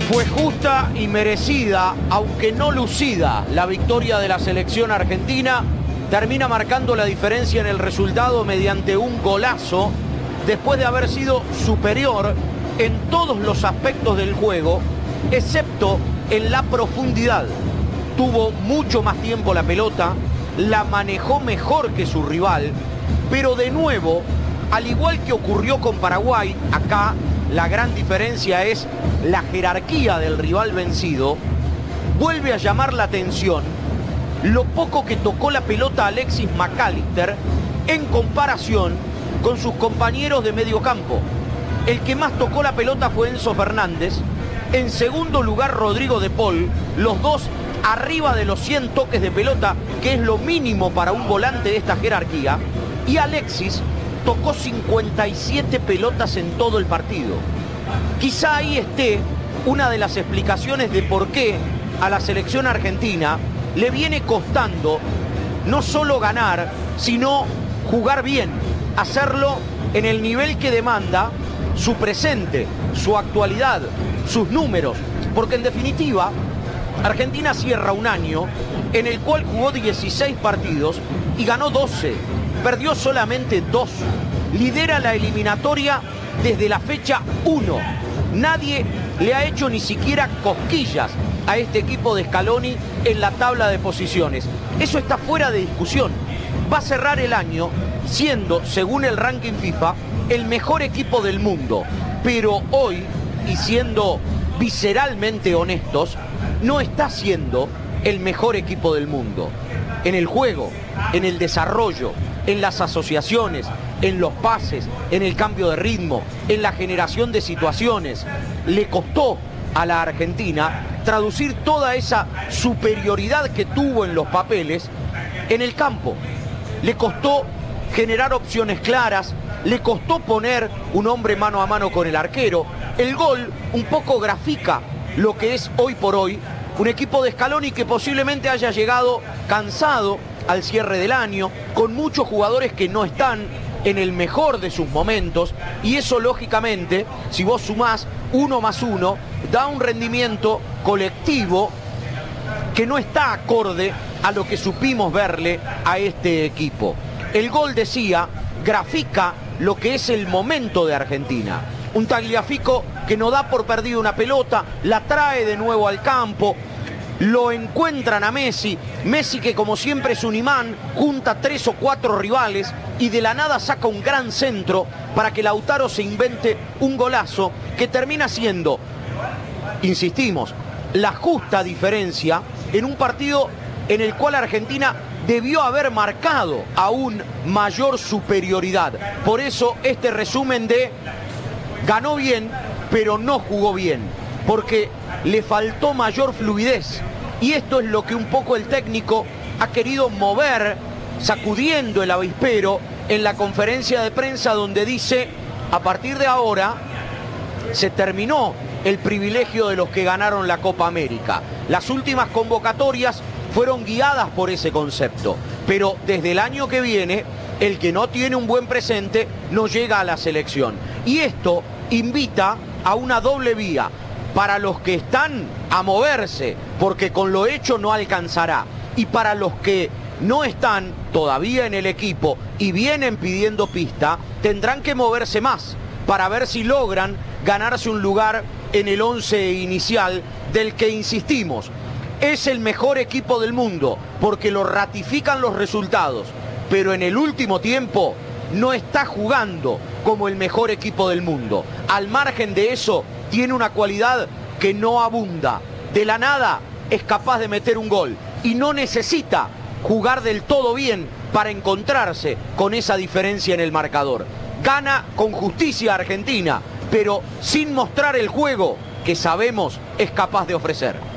Fue justa y merecida, aunque no lucida, la victoria de la selección argentina. Termina marcando la diferencia en el resultado mediante un golazo, después de haber sido superior en todos los aspectos del juego, excepto en la profundidad. Tuvo mucho más tiempo la pelota, la manejó mejor que su rival, pero de nuevo, al igual que ocurrió con Paraguay, acá la gran diferencia es la jerarquía del rival vencido. Vuelve a llamar la atención lo poco que tocó la pelota Alexis McAllister en comparación con sus compañeros de medio campo. El que más tocó la pelota fue Enzo Fernández, en segundo lugar Rodrigo de Paul, los dos arriba de los 100 toques de pelota, que es lo mínimo para un volante de esta jerarquía, y Alexis tocó 57 pelotas en todo el partido. Quizá ahí esté una de las explicaciones de por qué a la selección argentina le viene costando no solo ganar, sino jugar bien, hacerlo en el nivel que demanda su presente, su actualidad, sus números, porque en definitiva Argentina cierra un año en el cual jugó 16 partidos y ganó 12, perdió solamente 2, lidera la eliminatoria desde la fecha 1. Nadie le ha hecho ni siquiera cosquillas a este equipo de Scaloni en la tabla de posiciones. Eso está fuera de discusión. Va a cerrar el año siendo, según el ranking FIFA, el mejor equipo del mundo. Pero hoy, y siendo visceralmente honestos, no está siendo el mejor equipo del mundo. En el juego, en el desarrollo, en las asociaciones, en los pases, en el cambio de ritmo, en la generación de situaciones. Le costó a la Argentina traducir toda esa superioridad que tuvo en los papeles en el campo. Le costó generar opciones claras, le costó poner un hombre mano a mano con el arquero. El gol un poco grafica lo que es hoy por hoy un equipo de Scaloni que posiblemente haya llegado cansado al cierre del año, con muchos jugadores que no están en el mejor de sus momentos, y eso lógicamente, si vos sumás 1 más 1, da un rendimiento colectivo que no está acorde a lo que supimos verle a este equipo. El gol, decía, grafica lo que es el momento de Argentina. Un Tagliafico que no da por perdido una pelota, la trae de nuevo al campo, lo encuentran a Messi, Messi que como siempre es un imán, junta 3 o 4 rivales y de la nada saca un gran centro para que Lautaro se invente un golazo que termina siendo, insistimos, la justa diferencia en un partido en el cual Argentina debió haber marcado aún mayor superioridad. Por eso este resumen de ganó bien, pero no jugó bien, porque le faltó mayor fluidez. Y esto es lo que un poco el técnico ha querido mover, sacudiendo el avispero en la conferencia de prensa, donde dice: a partir de ahora se terminó el privilegio de los que ganaron la Copa América. Las últimas convocatorias fueron guiadas por ese concepto, pero desde el año que viene, el que no tiene un buen presente no llega a la selección. Y esto invita a una doble vía para los que están a moverse, porque con lo hecho no alcanzará, y para los que no están todavía en el equipo y vienen pidiendo pista, tendrán que moverse más para ver si logran ganarse un lugar en el 11 inicial, del que insistimos, es el mejor equipo del mundo, porque lo ratifican los resultados, pero en el último tiempo no está jugando como el mejor equipo del mundo. Al margen de eso, tiene una cualidad que no abunda. De la nada es capaz de meter un gol y no necesita jugar del todo bien para encontrarse con esa diferencia en el marcador. Gana con justicia Argentina, pero sin mostrar el juego que sabemos es capaz de ofrecer.